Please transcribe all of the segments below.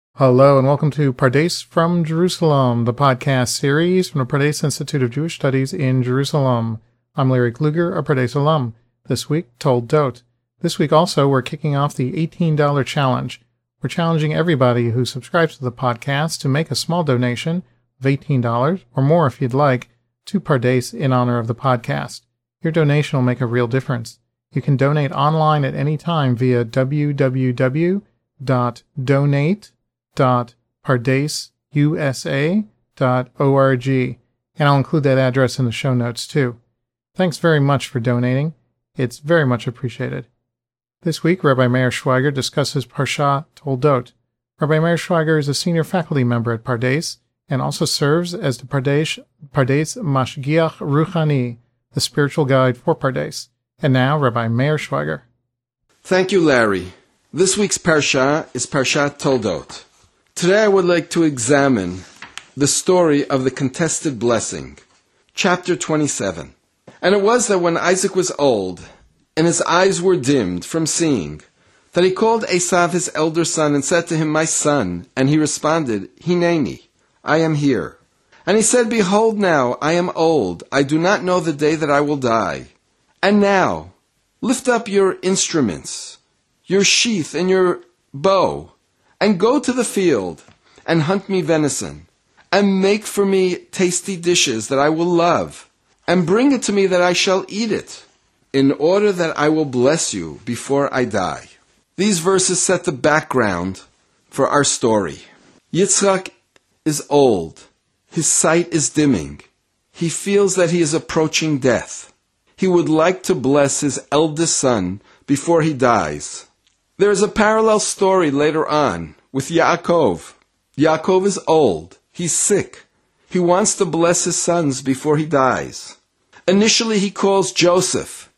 Hello and welcome to Pardes from Jerusalem, the podcast series from the Pardes Institute of Jewish Studies in Jerusalem. I'm Larry Kluger, a Pardes alum. This week, Told Dote. This week also, we're kicking off the $18 challenge. We're challenging everybody who subscribes to the podcast to make a small donation of $18 or more if you'd like to Pardes in honor of the podcast. Your donation will make a real difference. You can donate online at any time via www.donate.pardeseusa.org, and I'll include that address in the show notes too. Thanks very much for donating. It's very much appreciated. This week, Rabbi Meir Schweiger discusses Parsha Toldot. Rabbi Meir Schweiger is a senior faculty member at Pardes and also serves as the Pardes Mashgiach Ruchani, the spiritual guide for Pardes. And now, Rabbi Meir Schweiger. Thank you, Larry. This week's Parsha is Parshat Toldot. Today I would like to examine the story of the contested blessing, chapter 27. And it was that when Isaac was old, and his eyes were dimmed from seeing, that he called Esav his elder son and said to him, "My son," and he responded, "Hineni, I am here." And he said, "Behold now, I am old, I do not know the day that I will die. And now, lift up your instruments, your sheath and your bow, and go to the field, and hunt me venison, and make for me tasty dishes that I will love, and bring it to me that I shall eat it, in order that I will bless you before I die." These verses set the background for our story. Yitzchak is old. His sight is dimming. He feels that he is approaching death. He would like to bless his eldest son before he dies. There is a parallel story later on with Yaakov. Yaakov is old. He's sick. He wants to bless his sons before he dies. Initially, he calls Joseph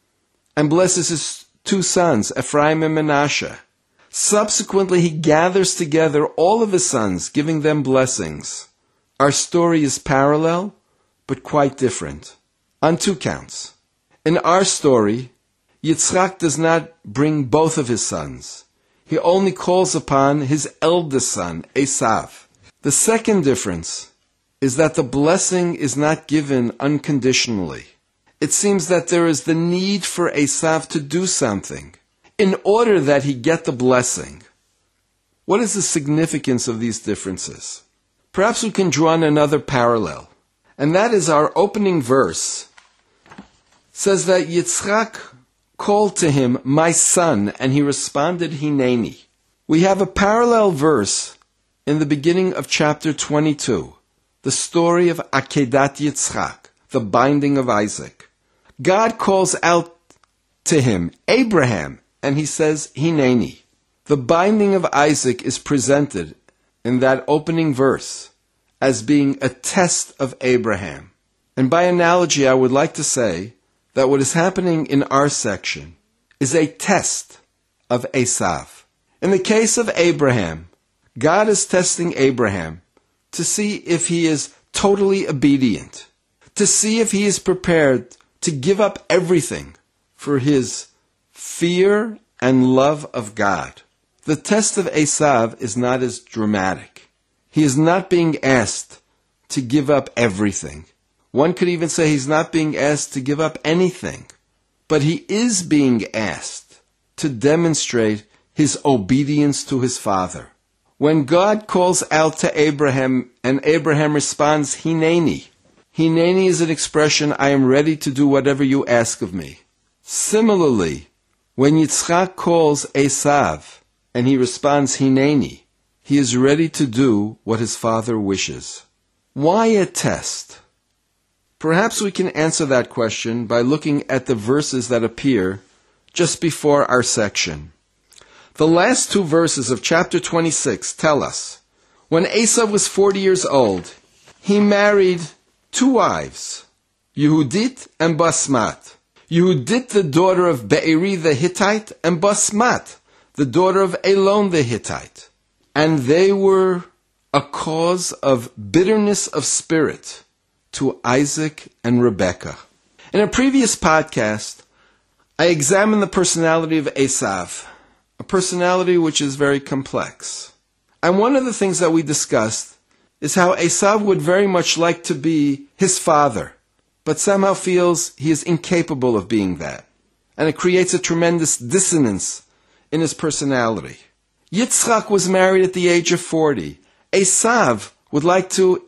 and blesses his two sons, Ephraim and Manasseh. Subsequently, he gathers together all of his sons, giving them blessings. Our story is parallel, but quite different, on two counts. In our story, Yitzchak does not bring both of his sons. He only calls upon his eldest son, Esav. The second difference is that the blessing is not given unconditionally. It seems that there is the need for Esav to do something in order that he get the blessing. What is the significance of these differences? Perhaps we can draw on another parallel, and that is our opening verse says that Yitzchak called to him, "My son," and he responded, "Hineni." We have a parallel verse in the beginning of chapter 22, the story of Akedat Yitzchak, the binding of Isaac. God calls out to him, "Abraham," and he says, "Hineni." The binding of Isaac is presented in that opening verse as being a test of Abraham. And by analogy, I would like to say that what is happening in our section is a test of Esav. In the case of Abraham, God is testing Abraham to see if he is totally obedient, to see if he is prepared to give up everything for his fear and love of God. The test of Esav is not as dramatic. He is not being asked to give up everything. One could even say he's not being asked to give up anything, but he is being asked to demonstrate his obedience to his father. When God calls out to Abraham and Abraham responds, "Hineni." Hineni is an expression, I am ready to do whatever you ask of me. Similarly, when Yitzchak calls Esav and he responds, "Hineni," he is ready to do what his father wishes. Why a test? Perhaps we can answer that question by looking at the verses that appear just before our section. The last two verses of chapter 26 tell us, when Esav was 40 years old, he married two wives, Yehudit and Basmat. Yehudit, the daughter of Be'eri the Hittite, and Basmat, the daughter of Elon the Hittite. And they were a cause of bitterness of spirit to Isaac and Rebekah. In a previous podcast, I examined the personality of Esav, a personality which is very complex. And one of the things that we discussed is how Esav would very much like to be his father, but somehow feels he is incapable of being that. And it creates a tremendous dissonance in his personality. Yitzchak was married at the age of 40. Esav would like to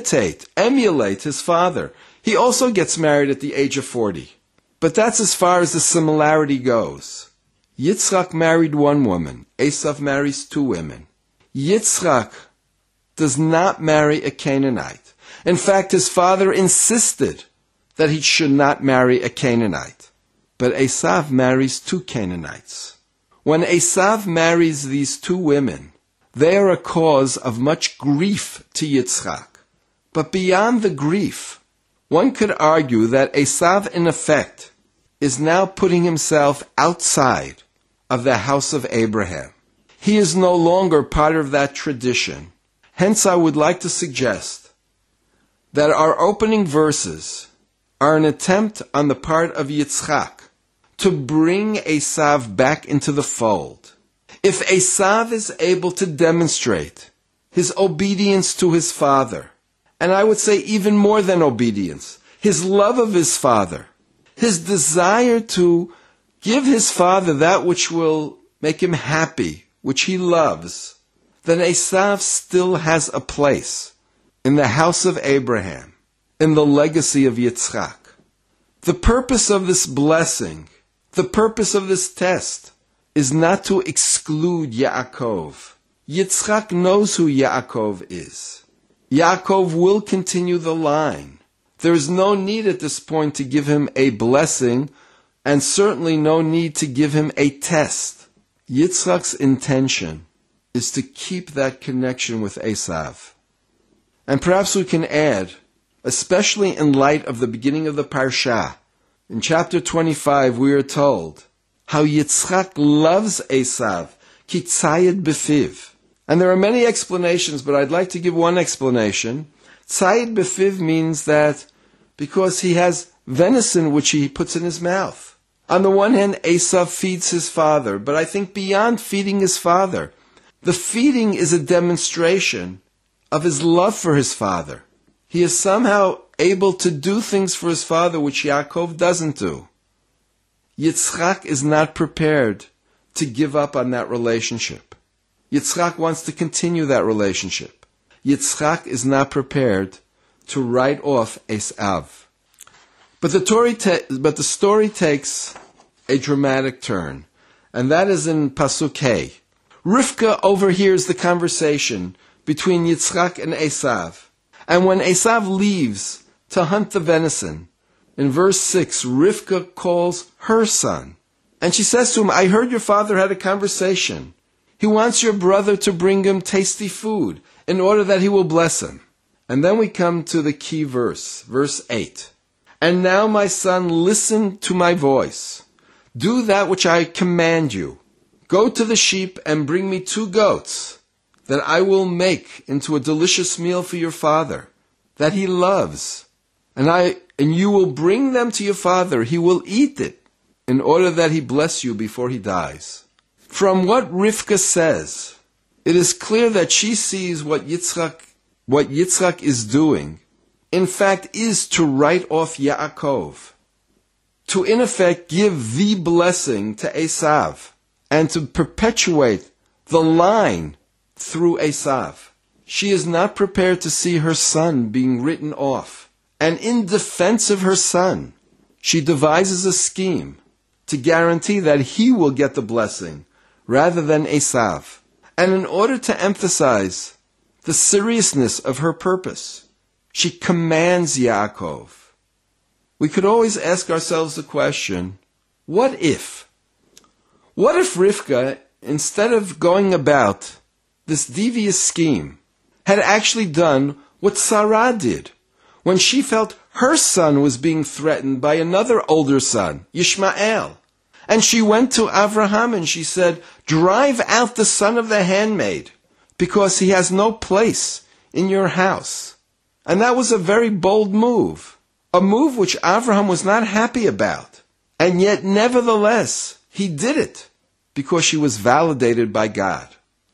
emulate his father. He also gets married at the age of 40. But that's as far as the similarity goes. Yitzchak married one woman. Esav marries two women. Yitzchak does not marry a Canaanite. In fact, his father insisted that he should not marry a Canaanite. But Esav marries two Canaanites. When Esav marries these two women, they are a cause of much grief to Yitzchak. But beyond the grief, one could argue that Esav, in effect, is now putting himself outside of the house of Abraham. He is no longer part of that tradition. Hence, I would like to suggest that our opening verses are an attempt on the part of Yitzchak to bring Esav back into the fold. If Esav is able to demonstrate his obedience to his father, and I would say even more than obedience, his love of his father, his desire to give his father that which will make him happy, which he loves, then Esav still has a place in the house of Abraham, in the legacy of Yitzchak. The purpose of this blessing, the purpose of this test, is not to exclude Yaakov. Yitzchak knows who Yaakov is. Yaakov will continue the line. There is no need at this point to give him a blessing, and certainly no need to give him a test. Yitzchak's intention is to keep that connection with Esav. And perhaps we can add, especially in light of the beginning of the Parsha, in chapter 25 we are told how Yitzchak loves Esav, ki tzayid befiv. And there are many explanations, but I'd like to give one explanation. Tzayid befiv means that because he has venison which he puts in his mouth. On the one hand, Esav feeds his father, but I think beyond feeding his father, the feeding is a demonstration of his love for his father. He is somehow able to do things for his father which Yaakov doesn't do. Yitzchak is not prepared to give up on that relationship. Yitzchak wants to continue that relationship. Yitzchak is not prepared to write off Esav. But the story takes a dramatic turn, and that is in Pasuk Hey. Rivka overhears the conversation between Yitzchak and Esav. And when Esav leaves to hunt the venison, in verse 6, Rivka calls her son. And she says to him, I heard your father had a conversation. He wants your brother to bring him tasty food in order that he will bless him. And then we come to the key verse, verse 8. And now, my son, listen to my voice. Do that which I command you. Go to the sheep and bring me 2 goats that I will make into a delicious meal for your father, that he loves. And you will bring them to your father. He will eat it in order that he bless you before he dies. From what Rivka says, it is clear that she sees what Yitzchak is doing, in fact, is to write off Yaakov, to in effect give the blessing to Esav, and to perpetuate the line through Esav. She is not prepared to see her son being written off. And in defense of her son, she devises a scheme to guarantee that he will get the blessing rather than Esav. And in order to emphasize the seriousness of her purpose, she commands Yaakov. We could always ask ourselves the question, what if? What if Rivka, instead of going about this devious scheme, had actually done what Sarah did when she felt her son was being threatened by another older son, Yishmael? And she went to Avraham and she said, drive out the son of the handmaid, because he has no place in your house. And that was a very bold move, a move which Avraham was not happy about. And yet, nevertheless, he did it because she was validated by God.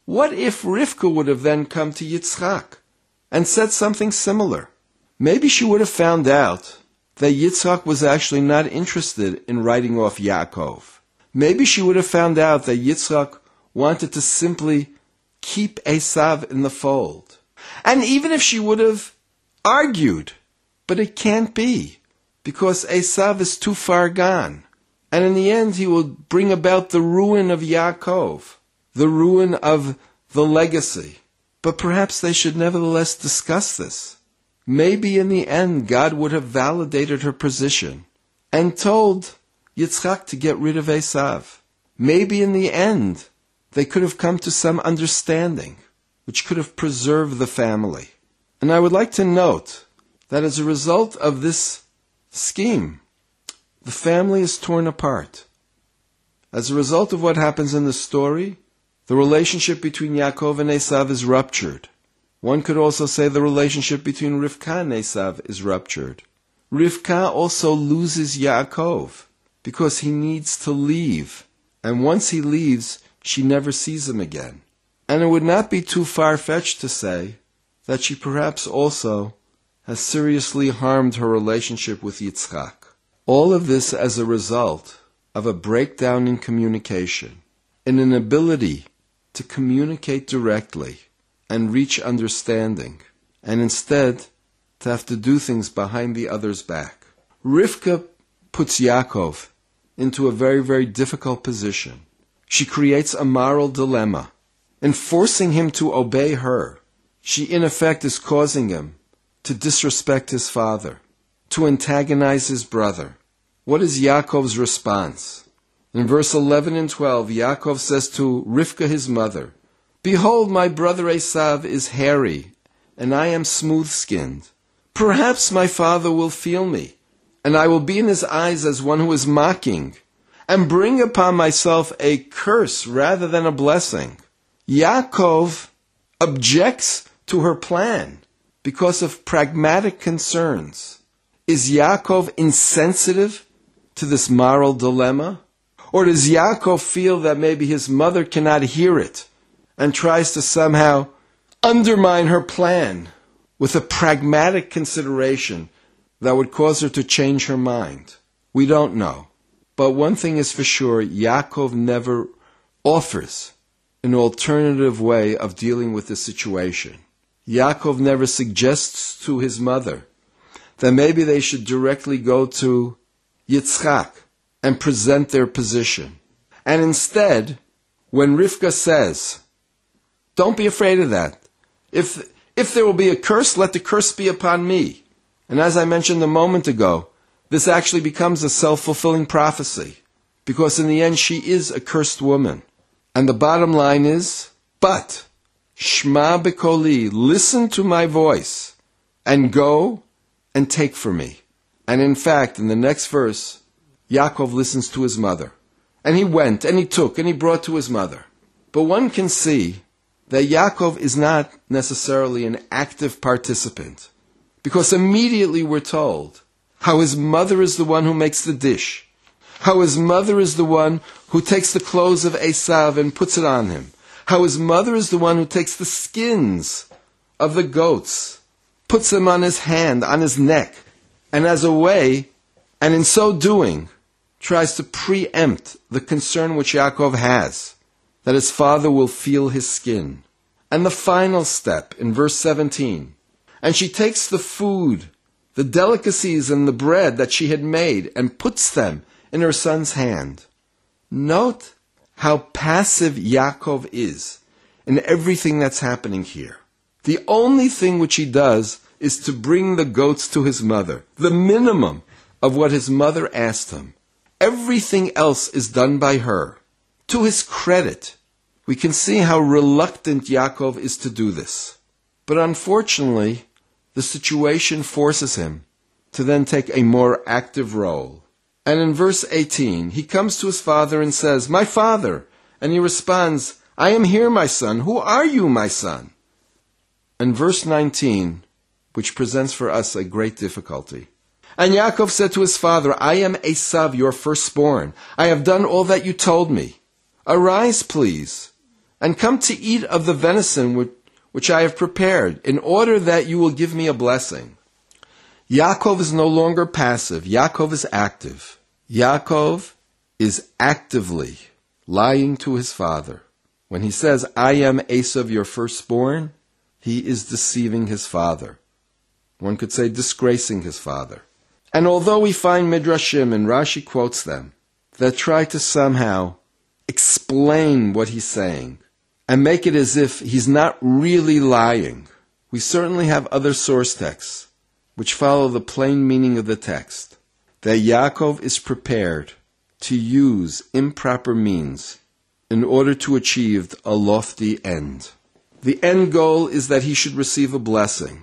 What if Rivka would have then come to Yitzchak and said something similar? Maybe she would have found out that Yitzchak was actually not interested in writing off Yaakov. Maybe she would have found out that Yitzchak wanted to simply keep Esav in the fold. And even if she would have argued, but it can't be, because Esav is too far gone. And in the end, he will bring about the ruin of Yaakov, the ruin of the legacy. But perhaps they should nevertheless discuss this. Maybe in the end, God would have validated her position and told Yitzchak to get rid of Esav. Maybe in the end, they could have come to some understanding, which could have preserved the family. And I would like to note that as a result of this scheme, the family is torn apart. As a result of what happens in the story, the relationship between Yaakov and Esav is ruptured. One could also say the relationship between Rivka and Esav is ruptured. Rivka also loses Yaakov because he needs to leave. And once he leaves, she never sees him again. And it would not be too far-fetched to say that she perhaps also has seriously harmed her relationship with Yitzchak. All of this as a result of a breakdown in communication, an inability to communicate directly and reach understanding, and instead to have to do things behind the other's back. Rivka puts Yaakov into a very, very difficult position. She creates a moral dilemma. In forcing him to obey her, she in effect is causing him to disrespect his father, to antagonize his brother. What is Yaakov's response? In verse 11 and 12, Yaakov says to Rivka his mother, "Behold, my brother Esav is hairy, and I am smooth-skinned. Perhaps my father will feel me, and I will be in his eyes as one who is mocking, and bring upon myself a curse rather than a blessing." Yaakov objects to her plan because of pragmatic concerns. Is Yaakov insensitive to this moral dilemma? Or does Yaakov feel that maybe his mother cannot hear it and tries to somehow undermine her plan with a pragmatic consideration that would cause her to change her mind? We don't know. But one thing is for sure, Yaakov never offers an alternative way of dealing with the situation. Yaakov never suggests to his mother that maybe they should directly go to Yitzchak and present their position. And instead, when Rivka says, "Don't be afraid of that. If there will be a curse, let the curse be upon me." And as I mentioned a moment ago, this actually becomes a self-fulfilling prophecy, because in the end she is a cursed woman. And the bottom line is, but Shma B'Koli, listen to my voice, and go and take for me. And in fact, in the next verse, Yaakov listens to his mother. And he went, and he took, and he brought to his mother. But one can see that Yaakov is not necessarily an active participant, because immediately we're told how his mother is the one who makes the dish, how his mother is the one who takes the clothes of Esav and puts it on him, how his mother is the one who takes the skins of the goats, puts them on his hand, on his neck, and as a way, and in so doing, tries to preempt the concern which Yaakov has, that his father will feel his skin. And the final step, in verse 17, and she takes the food, the delicacies and the bread that she had made, and puts them in her son's hand. Note how passive Yaakov is in everything that's happening here. The only thing which he does is to bring the goats to his mother, the minimum of what his mother asked him. Everything else is done by her. To his credit, we can see how reluctant Yaakov is to do this. But unfortunately, the situation forces him to then take a more active role. And in verse 18, he comes to his father and says, "My father." And he responds, "I am here, my son. Who are you, my son?" And verse 19, which presents for us a great difficulty. And Yaakov said to his father, "I am Esav, your firstborn. I have done all that you told me. Arise, please, and come to eat of the venison which I have prepared, in order that you will give me a blessing. Yaakov is no longer passive. Yaakov is active. Yaakov is actively lying to his father. When he says, I am Esav, your firstborn, he is deceiving his father. One could say disgracing his father. And although we find Midrashim, and Rashi quotes them, that try to somehow explain what he's saying and make it as if he's not really lying, we certainly have other source texts which follow the plain meaning of the text, that Yaakov is prepared to use improper means in order to achieve a lofty end. The end goal is that he should receive a blessing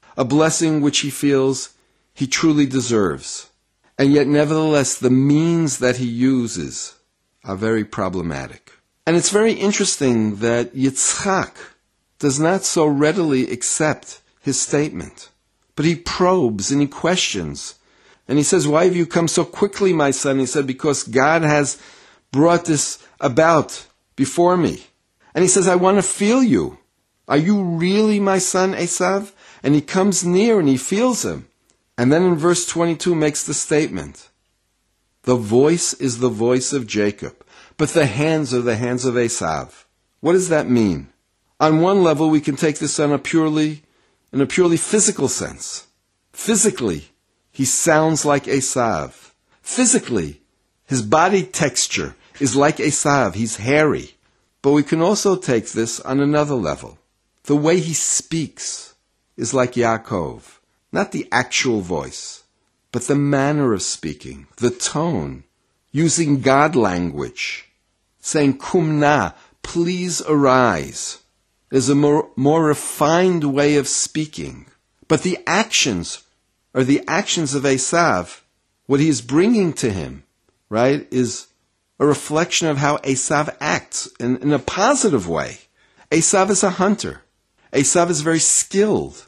which he feels he truly deserves. And yet, nevertheless, the means that he uses are very problematic. And it's very interesting that Yitzchak does not so readily accept his statement, but he probes and he questions. And he says, why have you come so quickly, my son? He said, because God has brought this about before me. And he says, I want to feel you. Are you really my son, Esav? And he comes near and he feels him. And then in verse 22 makes the statement, the voice is the voice of Jacob, but the hands are the hands of Esav. What does that mean? On one level, we can take this in a purely physical sense. Physically, he sounds like Esav. Physically, his body texture is like Esav. He's hairy. But we can also take this on another level. The way he speaks is like Yaakov. Not the actual voice, but the manner of speaking, the tone, using God language, saying, Kumna, please arise, is a more refined way of speaking. But the actions are the actions of Esav. What he is bringing to him, right, is a reflection of how Esav acts in a positive way. Esav is a hunter. Esav is very skilled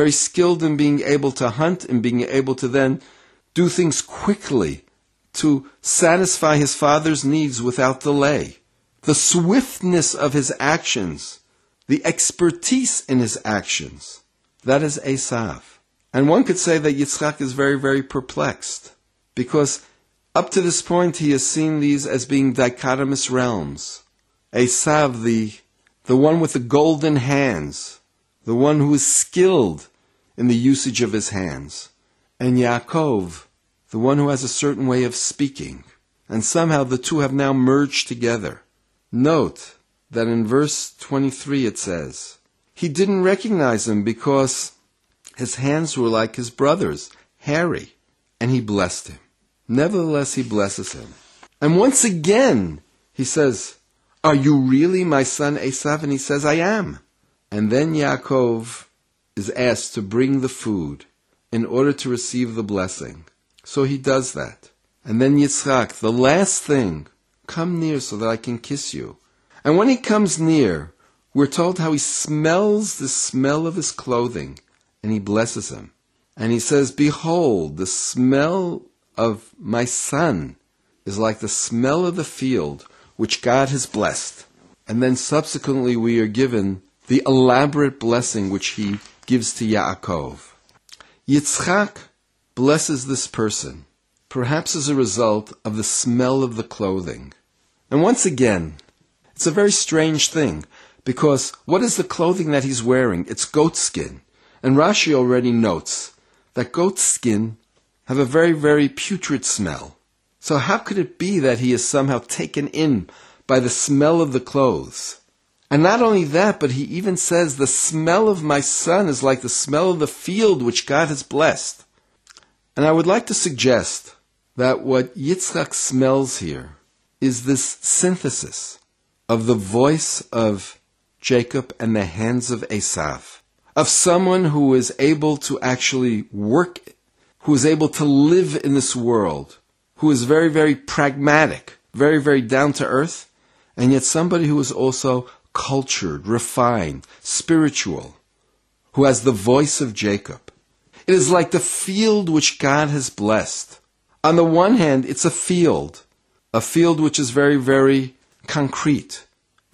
in being able to hunt and being able to then do things quickly to satisfy his father's needs without delay. The swiftness of his actions, the expertise in his actions, that is Esav. And one could say that Yitzchak is very, very perplexed, because up to this point he has seen these as being dichotomous realms. Esav, the one with the golden hands, the one who is skilled in the usage of his hands, and Yaakov, the one who has a certain way of speaking. And somehow the two have now merged together. Note that in verse 23 it says, he didn't recognize him because his hands were like his brother's, hairy, and he blessed him. Nevertheless, he blesses him. And once again, he says, are you really my son Esav? And he says, I am. And then Yaakov is asked to bring the food in order to receive the blessing. So he does that. And then Yitzchak, the last thing, come near so that I can kiss you. And when he comes near, we're told how he smells the smell of his clothing, and he blesses him. And he says, behold, the smell of my son is like the smell of the field which God has blessed. And then subsequently we are given the elaborate blessing which he gives to Yaakov. Yitzchak blesses this person, perhaps as a result of the smell of the clothing. And once again, it's a very strange thing, because what is the clothing that he's wearing? It's goat skin. And Rashi already notes that goat skin have a very, very putrid smell. So how could it be that he is somehow taken in by the smell of the clothes? And not only that, but he even says, the smell of my son is like the smell of the field which God has blessed. And I would like to suggest that what Yitzchak smells here is this synthesis of the voice of Jacob and the hands of Esav, of someone who is able to actually work, who is able to live in this world, who is very, very pragmatic, very, very down to earth, and yet somebody who is also cultured, refined, spiritual, who has the voice of Jacob. It is like the field which God has blessed. On the one hand, it's a field which is very, very concrete,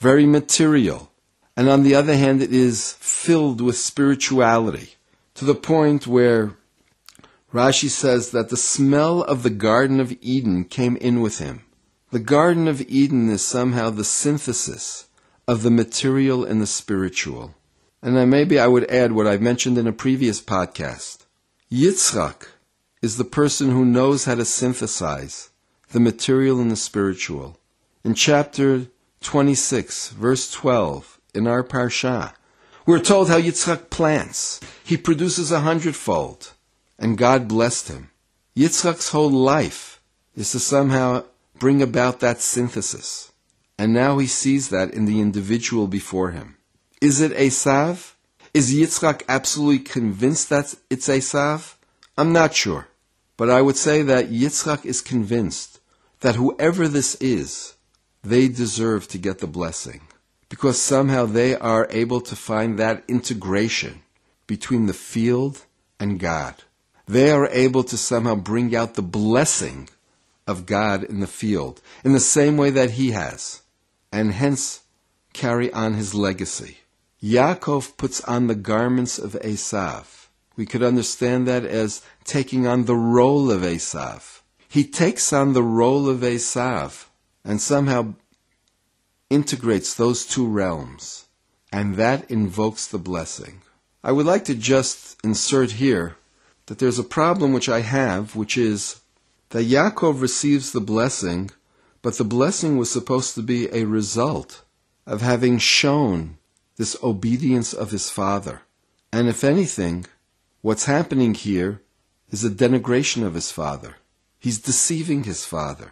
very material. And on the other hand, it is filled with spirituality, to the point where Rashi says that the smell of the Garden of Eden came in with him. The Garden of Eden is somehow the synthesis of the material and the spiritual. And then maybe I would add what I've mentioned in a previous podcast. Yitzchak is the person who knows how to synthesize the material and the spiritual. In chapter 26, verse 12, in our parsha, we're told how Yitzchak plants. He produces 100-fold, and God blessed him. Yitzchak's whole life is to somehow bring about that synthesis. And now he sees that in the individual before him. Is it Esav? Is Yitzchak absolutely convinced that it's Esav? I'm not sure. But I would say that Yitzchak is convinced that whoever this is, they deserve to get the blessing. Because somehow they are able to find that integration between the field and God. They are able to somehow bring out the blessing of God in the field in the same way that he has, and hence carry on his legacy. Yaakov puts on the garments of Esav. We could understand that as taking on the role of Esav. He takes on the role of Esav and somehow integrates those two realms, and that invokes the blessing. I would like to just insert here that there's a problem which I have, which is that Yaakov receives the blessing, but the blessing was supposed to be a result of having shown this obedience of his father. And if anything, what's happening here is a denigration of his father. He's deceiving his father.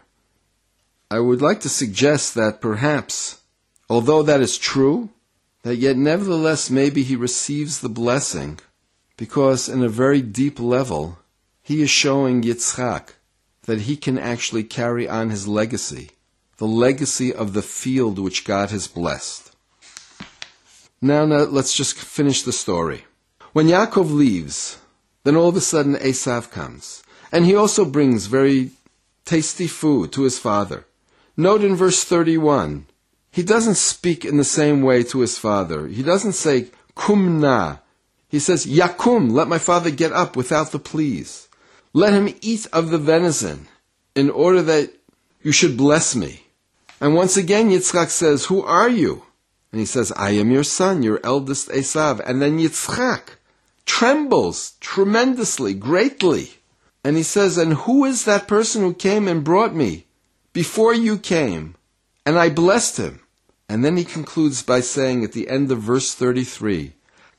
I would like to suggest that perhaps, although that is true, that yet nevertheless maybe he receives the blessing because in a very deep level, he is showing Yitzchak that he can actually carry on his legacy, the legacy of the field which God has blessed. Now let's just finish the story. When Yaakov leaves, then all of a sudden Esav comes, and he also brings very tasty food to his father. Note in verse 31, he doesn't speak in the same way to his father. He doesn't say, kum na. He says, yakum, let my father get up without the please. Let him eat of the venison in order that you should bless me. And once again, Yitzchak says, who are you? And he says, I am your son, your eldest Esav. And then Yitzchak trembles tremendously, greatly. And he says, and who is that person who came and brought me before you came? And I blessed him. And then he concludes by saying at the end of verse 33,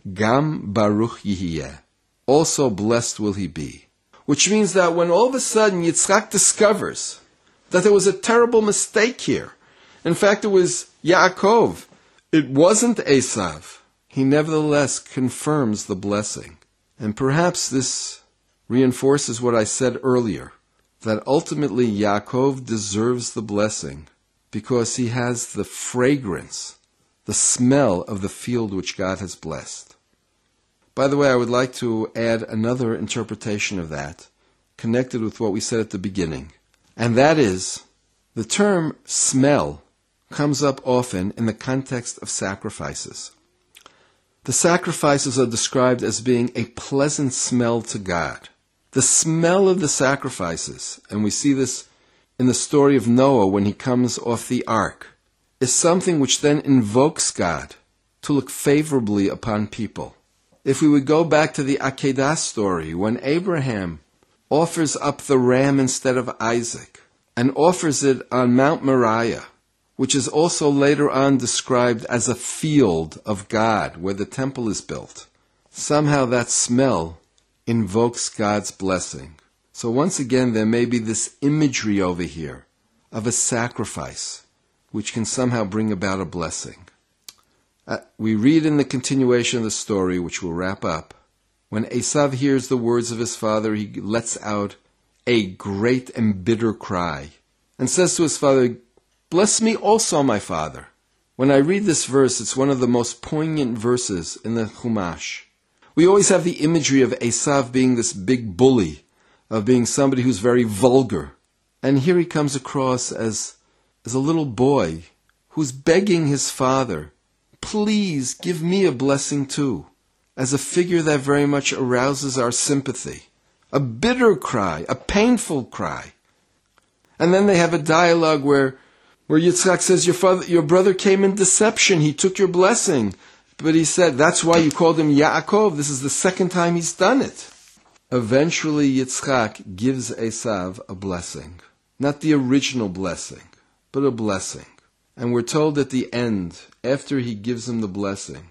Gam Baruch Yihiyeh, also blessed will he be. Which means that when all of a sudden Yitzchak discovers that there was a terrible mistake here, in fact it was Yaakov, it wasn't Esav, he nevertheless confirms the blessing. And perhaps this reinforces what I said earlier, that ultimately Yaakov deserves the blessing because he has the fragrance, the smell of the field which God has blessed. By the way, I would like to add another interpretation of that, connected with what we said at the beginning. And that is, the term smell comes up often in the context of sacrifices. The sacrifices are described as being a pleasant smell to God. The smell of the sacrifices, and we see this in the story of Noah when he comes off the ark, is something which then invokes God to look favorably upon people. If we would go back to the Akedah story, when Abraham offers up the ram instead of Isaac, and offers it on Mount Moriah, which is also later on described as a field of God where the temple is built, somehow that smell invokes God's blessing. So once again, there may be this imagery over here of a sacrifice which can somehow bring about a blessing. We read in the continuation of the story, which we'll wrap up, when Esav hears the words of his father, he lets out a great and bitter cry and says to his father, "Bless me also, my father." When I read this verse, it's one of the most poignant verses in the Chumash. We always have the imagery of Esav being this big bully, of being somebody who's very vulgar. And here he comes across as a little boy who's begging his father, please give me a blessing too, as a figure that very much arouses our sympathy. A bitter cry, a painful cry. And then they have a dialogue where Yitzchak says, your brother came in deception, he took your blessing. But he said, that's why you called him Yaakov, this is the second time he's done it. Eventually Yitzchak gives Esav a blessing. Not the original blessing, but a blessing. And we're told at the end, after he gives him the blessing,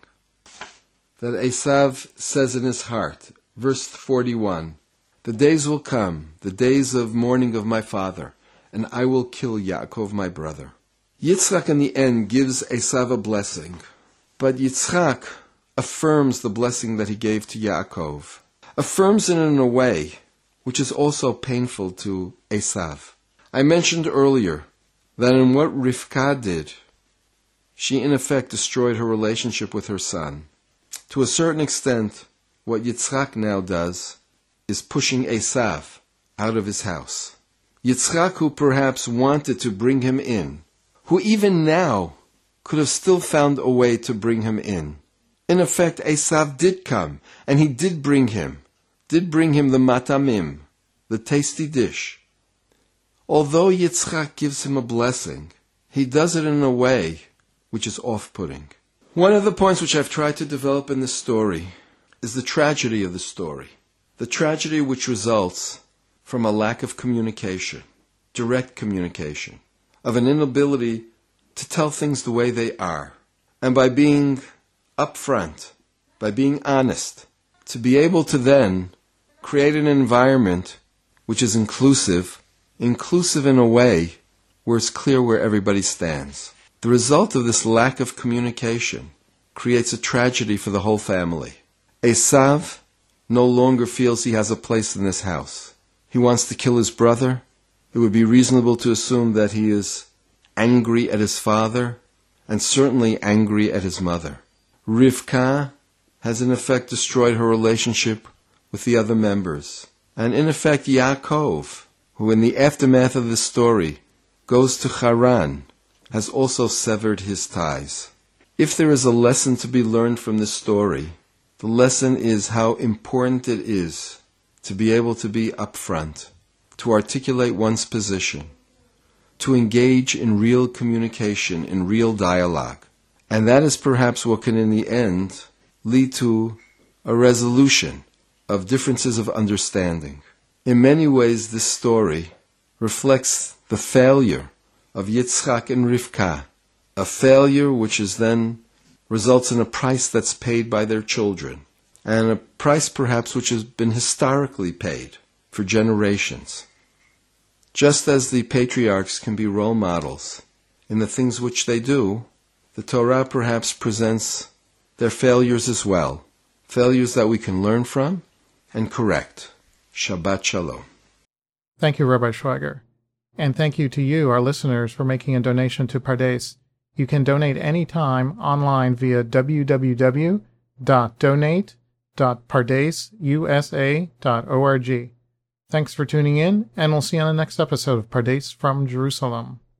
that Esav says in his heart, verse 41, the days will come, the days of mourning of my father, and I will kill Yaakov my brother. Yitzchak in the end gives Esav a blessing, but Yitzchak affirms the blessing that he gave to Yaakov, affirms it in a way which is also painful to Esav. I mentioned earlier that in what Rivka did, she in effect destroyed her relationship with her son. To a certain extent, what Yitzchak now does is pushing Esav out of his house. Yitzchak, who perhaps wanted to bring him in, who even now could have still found a way to bring him in. In effect, Esav did come, and he did bring him the matamim, the tasty dish. Although Yitzchak gives him a blessing, he does it in a way which is off-putting. One of the points which I've tried to develop in this story is the tragedy of the story. The tragedy which results from a lack of communication, direct communication, of an inability to tell things the way they are. And by being upfront, by being honest, to be able to then create an environment which is inclusive in a way where it's clear where everybody stands. The result of this lack of communication creates a tragedy for the whole family. Esav no longer feels he has a place in this house. He wants to kill his brother. It would be reasonable to assume that he is angry at his father and certainly angry at his mother. Rivka has in effect destroyed her relationship with the other members. And in effect Yaakov, who in the aftermath of this story goes to Haran, has also severed his ties. If there is a lesson to be learned from this story, the lesson is how important it is to be able to be upfront, to articulate one's position, to engage in real communication, in real dialogue. And that is perhaps what can in the end lead to a resolution of differences of understanding. In many ways, this story reflects the failure of Yitzchak and Rivka, a failure which is then results in a price that's paid by their children, and a price perhaps which has been historically paid for generations. Just as the patriarchs can be role models in the things which they do, the Torah perhaps presents their failures as well, failures that we can learn from and correct. Shabbat Shalom. Thank you, Rabbi Schweiger. And thank you to you, our listeners, for making a donation to Pardes. You can donate anytime online via www.donate.pardesusa.org. Thanks for tuning in, and we'll see you on the next episode of Pardes from Jerusalem.